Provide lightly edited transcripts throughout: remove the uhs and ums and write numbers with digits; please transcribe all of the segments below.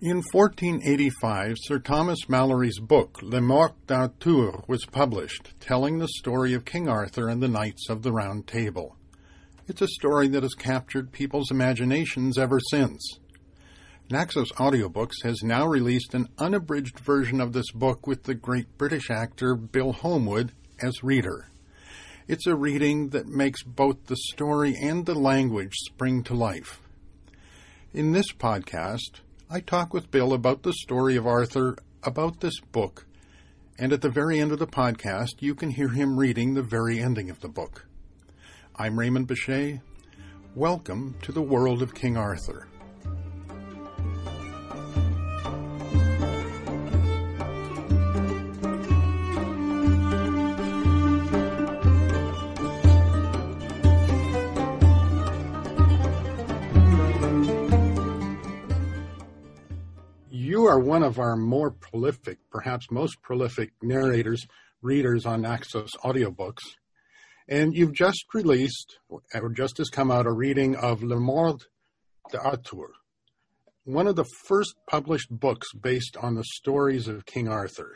In 1485, Sir Thomas Malory's book, Le Morte d'Arthur, was published, telling the story of King Arthur and the Knights of the Round Table. It's a story that has captured people's imaginations ever since. Naxos Audiobooks has now released an unabridged version of this book with the great British actor Bill Holmwood as reader. It's a reading that makes both the story and the language spring to life. In this podcast, I talk with Bill about the story of Arthur, about this book, and at the very end of the podcast, you can hear him reading the very ending of the book. I'm Raymond Bechet. Welcome to the world of King Arthur. You are one of our more prolific, perhaps most prolific narrators, readers on Naxos Audiobooks. And you've just released, or just has come out, a reading of Le Morte d'Arthur, one of the first published books based on the stories of King Arthur.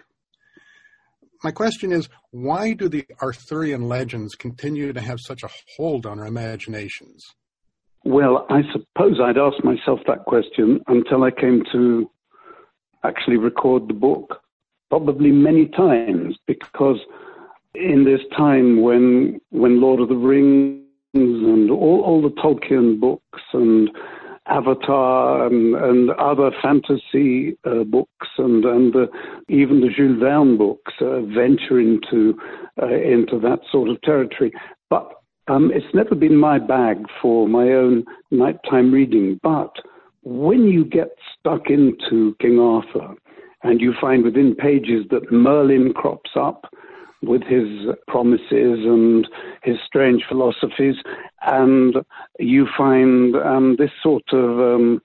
My question is, why do the Arthurian legends continue to have such a hold on our imaginations? Well, I suppose I'd asked myself that question until I came to actually record the book, probably many times, because in this time when Lord of the Rings and all the Tolkien books and Avatar and other fantasy books and even the Jules Verne books venture into that sort of territory. But it's never been my bag for my own nighttime reading. But when you get stuck into King Arthur and you find within pages that Merlin crops up with his promises and his strange philosophies, and you find this sort of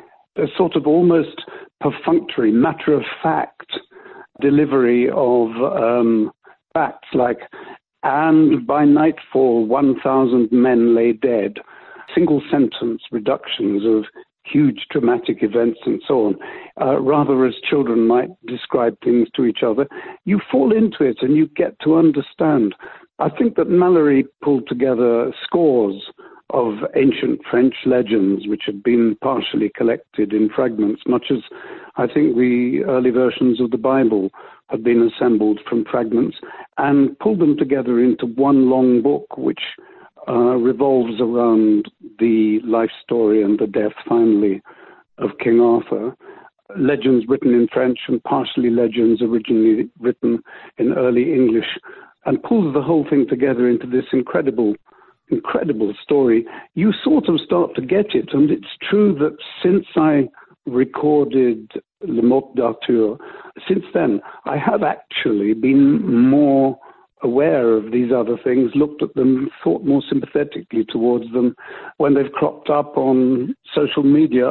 almost perfunctory, matter-of-fact delivery of facts like, and by nightfall 1,000 men lay dead, single sentence reductions of huge dramatic events and so on, rather as children might describe things to each other. You fall into it and you get to understand. I think that Malory pulled together scores of ancient French legends which had been partially collected in fragments, much as I think the early versions of the Bible had been assembled from fragments, and pulled them together into one long book which revolves around the life story and the death, finally, of King Arthur. Legends written in French and partially legends originally written in early English, and pulls the whole thing together into this incredible story. You sort of start to get it, and it's true that since I recorded Le Morte d'Arthur, since then, I have actually been more aware of these other things, looked at them, thought more sympathetically towards them. When they've cropped up on social media,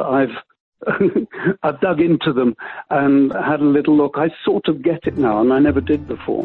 I've dug into them and had a little look. I sort of get it now, and I never did before.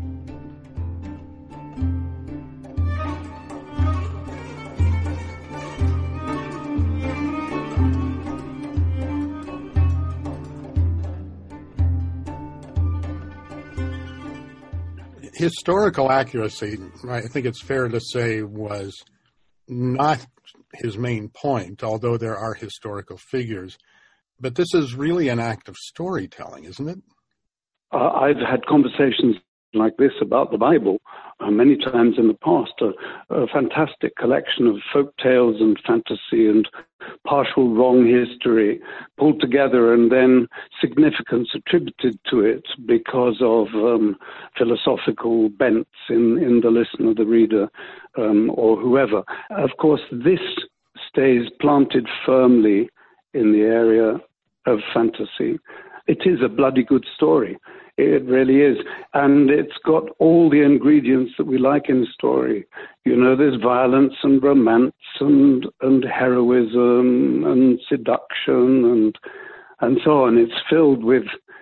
Historical accuracy, I think it's fair to say, was not his main point, although there are historical figures. But this is really an act of storytelling, isn't it? I've had conversations like this about the Bible many times in the past, a fantastic collection of folk tales and fantasy and partial wrong history pulled together and then significance attributed to it because of philosophical bents in the listener, the reader, or whoever. Of course, this stays planted firmly in the area of fantasy. It is a bloody good story. It really is. And it's got all the ingredients that we like in a story. You know, there's violence and romance and heroism and seduction and so on. It's filled with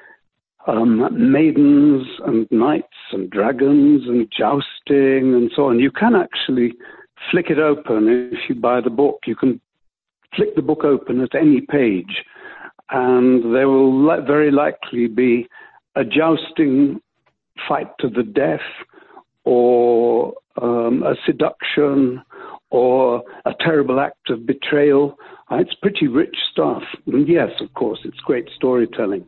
maidens and knights and dragons and jousting and so on. You can actually flick it open if you buy the book. You can flick the book open at any page and there will very likely be a jousting fight to the death, or a seduction, or a terrible act of betrayal. It's pretty rich stuff. And yes, of course, it's great storytelling.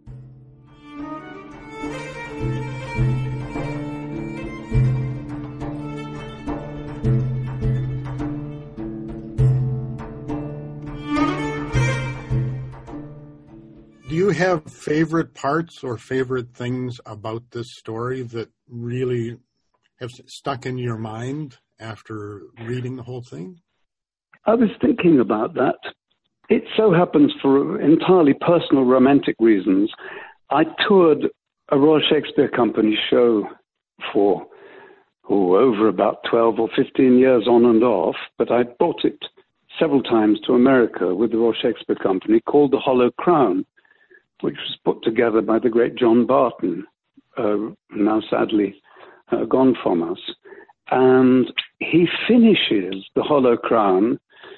Do you have favorite parts or favorite things about this story that really have stuck in your mind after reading the whole thing? I was thinking about that. It so happens, for entirely personal romantic reasons, I toured a Royal Shakespeare Company show for over about 12 or 15 years on and off, but I brought it several times to America with the Royal Shakespeare Company, called The Hollow Crown, which was put together by the great John Barton, now sadly gone from us. And he finishes The Hollow Crown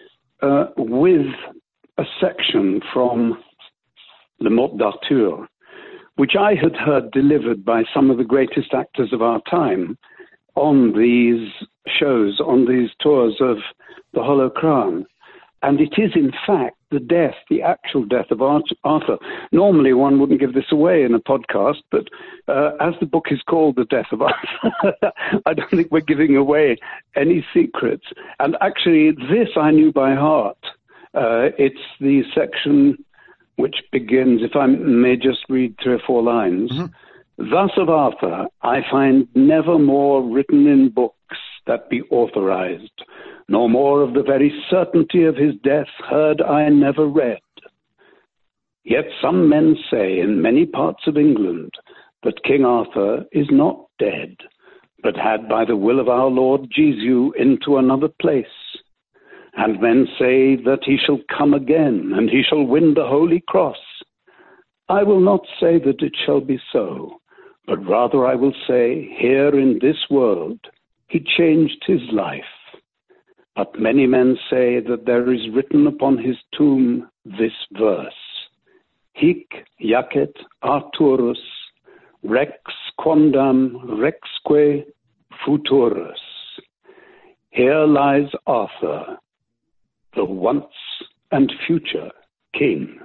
with a section from Le Morte d'Arthur, which I had heard delivered by some of the greatest actors of our time on these shows, on these tours of The Hollow Crown. And it is, in fact, the actual death of Arthur. Normally, one wouldn't give this away in a podcast, but as the book is called The Death of Arthur, I don't think we're giving away any secrets. And actually, this I knew by heart. It's the section which begins, if I may just read 3 or 4 lines. Mm-hmm. Thus of Arthur, I find never more written in books that be authorized, nor more of the very certainty of his death heard I never read. Yet some men say in many parts of England that King Arthur is not dead, but had by the will of our Lord Jesu into another place. And men say that he shall come again, and he shall win the Holy Cross. I will not say that it shall be so, but rather I will say, here in this world he changed his life. But many men say that there is written upon his tomb this verse, Hic jacet Arthurus, rex quondam rexque futurus. Here lies Arthur, the once and future king.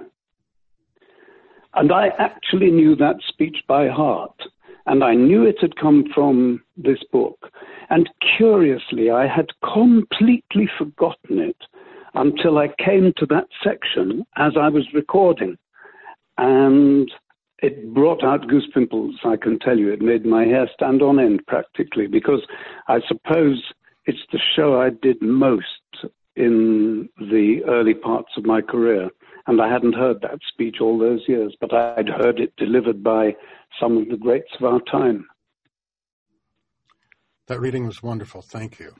And I actually knew that speech by heart, and I knew it had come from this book. And curiously, I had completely forgotten it until I came to that section as I was recording. And it brought out goose pimples, I can tell you. It made my hair stand on end practically, because I suppose it's the show I did most in the early parts of my career. And I hadn't heard that speech all those years, but I'd heard it delivered by some of the greats of our time. That reading was wonderful. Thank you.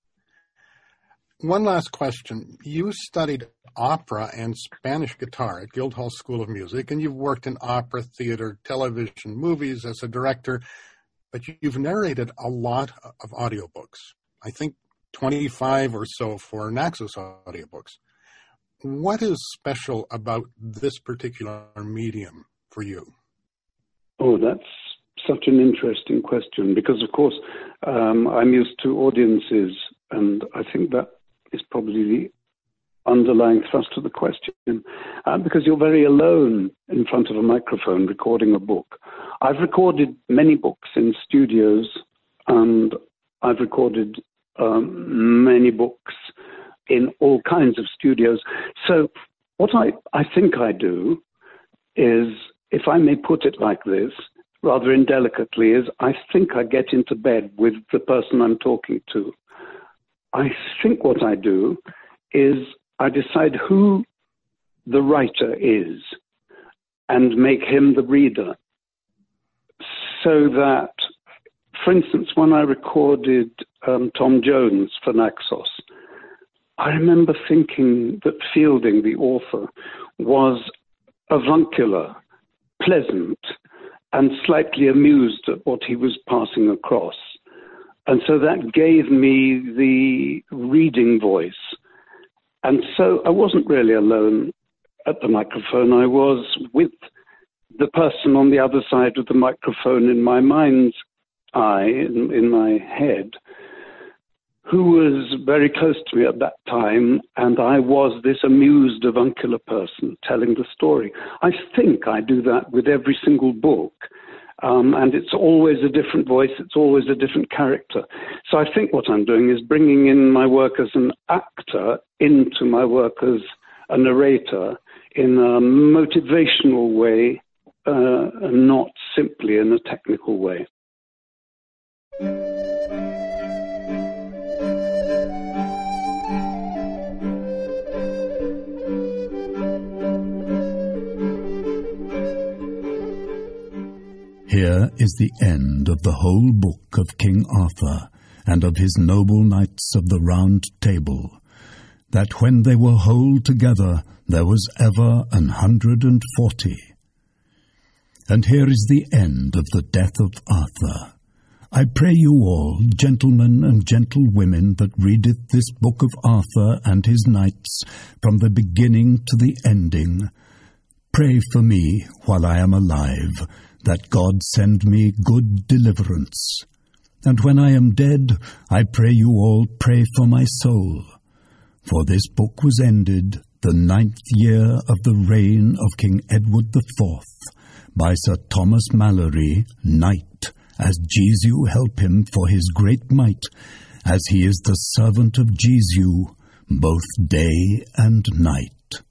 One last question. You studied opera and Spanish guitar at Guildhall School of Music, and you've worked in opera, theater, television, movies as a director, but you've narrated a lot of audiobooks. I think 25 or so for Naxos audiobooks. What is special about this particular medium for you? Oh, that's such an interesting question, because, of course, I'm used to audiences, and I think that is probably the underlying thrust of the question, because you're very alone in front of a microphone recording a book. I've recorded many books in studios, and I've recorded many books in all kinds of studios. So what I think I do is, if I may put it like this, rather indelicately, is I think I get into bed with the person I'm talking to. I think what I do is I decide who the writer is and make him the reader. So that, for instance, when I recorded Tom Jones for Naxos, I remember thinking that Fielding, the author, was avuncular, pleasant, and slightly amused at what he was passing across. And so that gave me the reading voice. And so I wasn't really alone. at the microphone. I was with the person on the other side of the microphone in my mind's eye, in my head, who was very close to me at that time, and I was this amused avuncular person telling the story. I think I do that with every single book, and it's always a different voice, it's always a different character. So I think what I'm doing is bringing in my work as an actor into my work as a narrator in a motivational way, and not simply in a technical way. Here is the end of the whole book of King Arthur and of his noble knights of the Round Table, that when they were whole together there was ever 140. And here is the end of the death of Arthur. I pray you all, gentlemen and gentlewomen, that readeth this book of Arthur and his knights from the beginning to the ending, pray for me while I am alive, that God send me good deliverance. And when I am dead, I pray you all pray for my soul. For this book was ended the 9th year of the reign of King Edward IV, by Sir Thomas Malory, Knight, as Jesu help him for his great might, as he is the servant of Jesu, both day and night.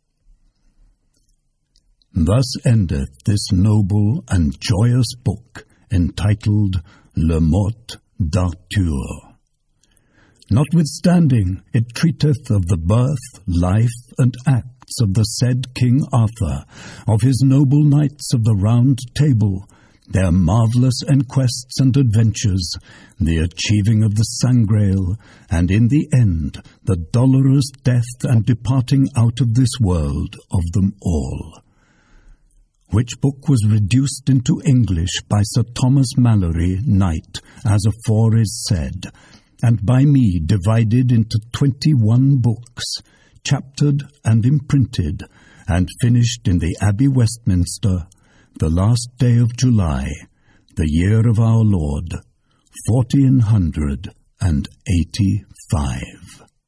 Thus endeth this noble and joyous book, entitled Le Morte d'Arthur. Notwithstanding, it treateth of the birth, life, and acts of the said King Arthur, of his noble knights of the Round Table, their marvellous enquests and adventures, the achieving of the Sangreal, and in the end the dolorous death and departing out of this world of them all. Which book was reduced into English by Sir Thomas Malory, Knight, as afore is said, and by me divided into 21 books, chaptered and imprinted, and finished in the Abbey Westminster, the last day of July, the year of our Lord, 1485.